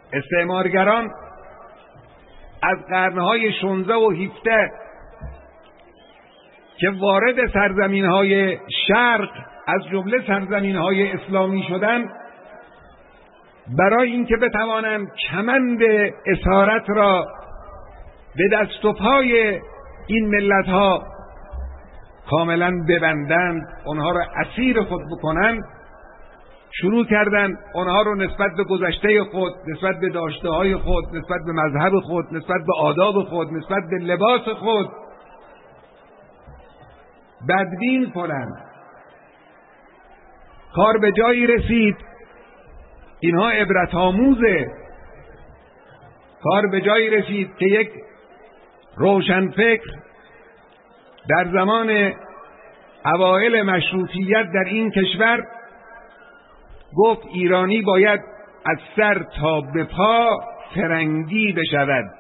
استعمارگران از قرنهای 16 و 17 که وارد سرزمین‌های شرق از جمله سرزمین‌های اسلامی شدند، برای اینکه بتوانند کمند اسارت را به دست و پای این ملت‌ها کاملا ببندند، اونها را اسیر خود بکنند، شروع کردند اونها رو نسبت به گذشته خود، نسبت به داشته‌های خود، نسبت به مذهب خود، نسبت به آداب خود، نسبت به لباس خود بدبین کنند. کار به جایی رسید، اینها عبرت آموزه، کار به جایی رسید که یک روشنفکر در زمان اوایل مشروطیت در این کشور گفت ایرانی باید از سر تا به پا فرنگی بشود،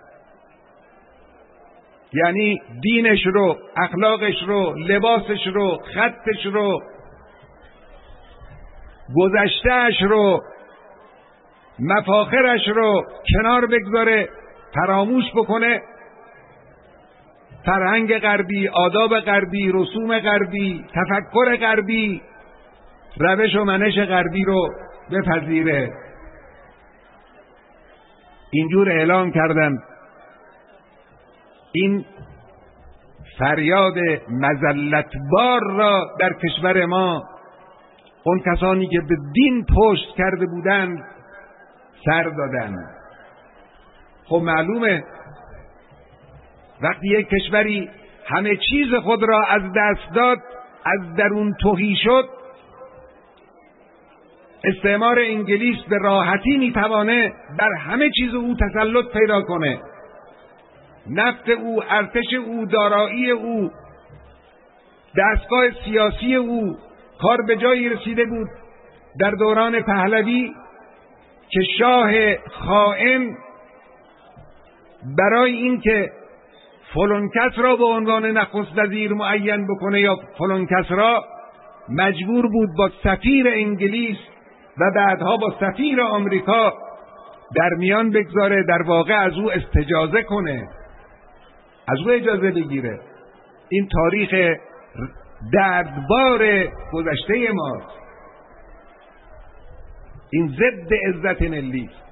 یعنی دینش رو، اخلاقش رو، لباسش رو، خطش رو، گذشتهش رو، مفاخرش رو کنار بگذاره، فراموش بکنه، فرهنگ غربی، آداب غربی، رسوم غربی، تفکر غربی، روش و منش غربی رو بپذیره. اینجور اعلام کردن. این فریاد مذلتبار را در کشور ما اون کسانی که به دین پشت کرده بودند سر دادند. خب معلومه وقتی یک کشوری همه چیز خود را از دست داد، از درون تهی شد، استعمار انگلیس به راحتی میتوانه بر همه چیز او تسلط پیدا کنه. نفت او، ارتش او، دارایی او، دستگاه سیاسی او. کار به جایی رسیده بود در دوران پهلوی که شاه خائن برای اینکه فلان کس را به عنوان نخست وزیر معین بکنه یا فلان کس را، مجبور بود با سفیر انگلیس و بعدها با سفیر آمریکا در میان بگذاره، در واقع از او استجازه کنه، از او اجازه بگیره. این تاریخ دردبار گذشته ماست. این ضد عزت ملی است.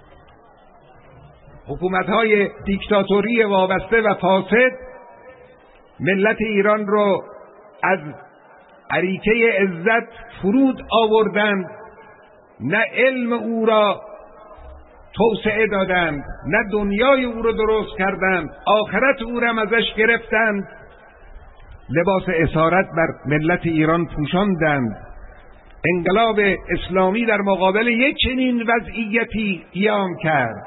حکومت‌های دیکتاتوری وابسته و فاسد ملت ایران رو از اریکه عزت فرود آوردند، نه علم او را توسعه دادند، نه دنیای او را درست کردند، آخرت او را ازش گرفتند، لباس اسارت بر ملت ایران پوشاندند. انقلاب اسلامی در مقابل یک چنین وضعیتی قیام کرد،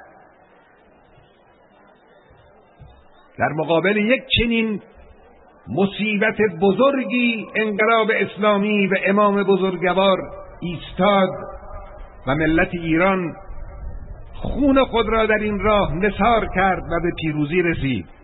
در مقابل یک چنین مصیبت بزرگی انقلاب اسلامی و امام بزرگوار ایستاد و ملت ایران خون خود را در این راه نثار کرد و به پیروزی رسید.